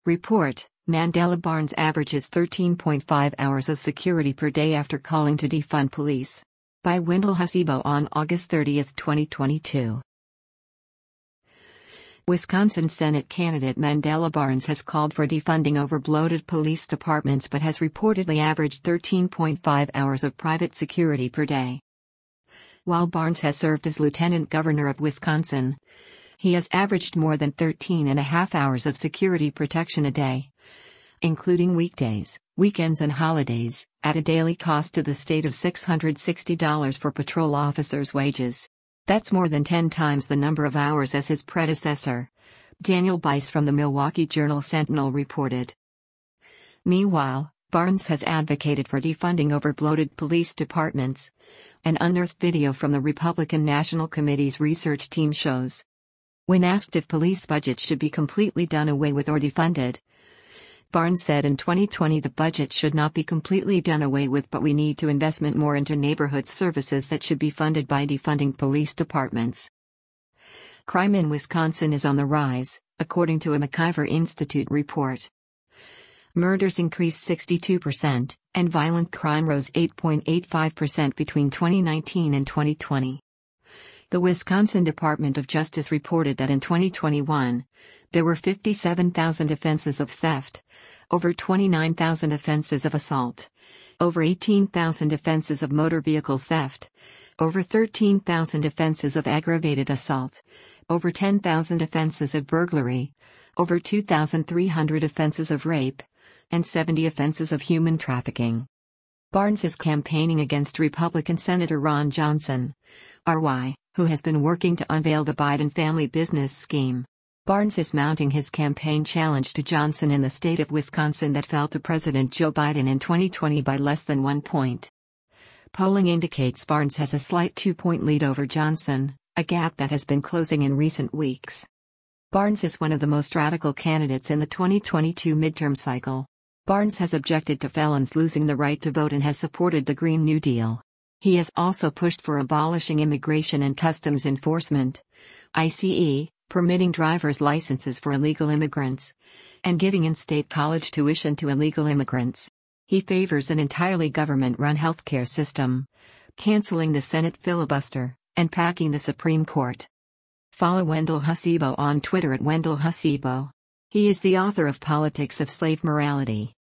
Report: Mandela Barnes averages 13.5 hours of security per day after calling to defund police. By Wendell Hasibo on August 30, 2022. Wisconsin Senate candidate Mandela Barnes has called for defunding overbloated police departments but has reportedly averaged 13.5 hours of private security per day. While Barnes has served as lieutenant governor of Wisconsin, he has averaged more than 13.5 hours of security protection a day, including weekdays, weekends and holidays, at a daily cost to the state of $660 for patrol officers' wages. That's more than 10 times the number of hours as his predecessor, Daniel Bice from the Milwaukee Journal-Sentinel reported. Meanwhile, Barnes has advocated for defunding overbloated police departments. An unearthed video from the Republican National Committee's research team shows. When asked if police budgets should be completely done away with or defunded, Barnes said in 2020 the budget should not be completely done away with, but we need to investment more into neighborhood services that should be funded by defunding police departments. Crime in Wisconsin is on the rise, according to a McIver Institute report. Murders increased 62%, and violent crime rose 8.85% between 2019 and 2020. The Wisconsin Department of Justice reported that in 2021, there were 57,000 offenses of theft, over 29,000 offenses of assault, over 18,000 offenses of motor vehicle theft, over 13,000 offenses of aggravated assault, over 10,000 offenses of burglary, over 2,300 offenses of rape, and 70 offenses of human trafficking. Barnes is campaigning against Republican Senator Ron Johnson, RY, who has been working to unveil the Biden family business scheme. Barnes is mounting his campaign challenge to Johnson in the state of Wisconsin that fell to President Joe Biden in 2020 by less than 1 point. Polling indicates Barnes has a slight 2-point lead over Johnson, a gap that has been closing in recent weeks. Barnes is one of the most radical candidates in the 2022 midterm cycle. Barnes has objected to felons losing the right to vote and has supported the Green New Deal. He has also pushed for abolishing Immigration and Customs Enforcement, ICE, permitting driver's licenses for illegal immigrants, and giving in-state college tuition to illegal immigrants. He favors an entirely government-run healthcare system, canceling the Senate filibuster, and packing the Supreme Court. Follow Wendell Hasibo on Twitter at Wendell Hasibo. He is the author of Politics of Slave Morality.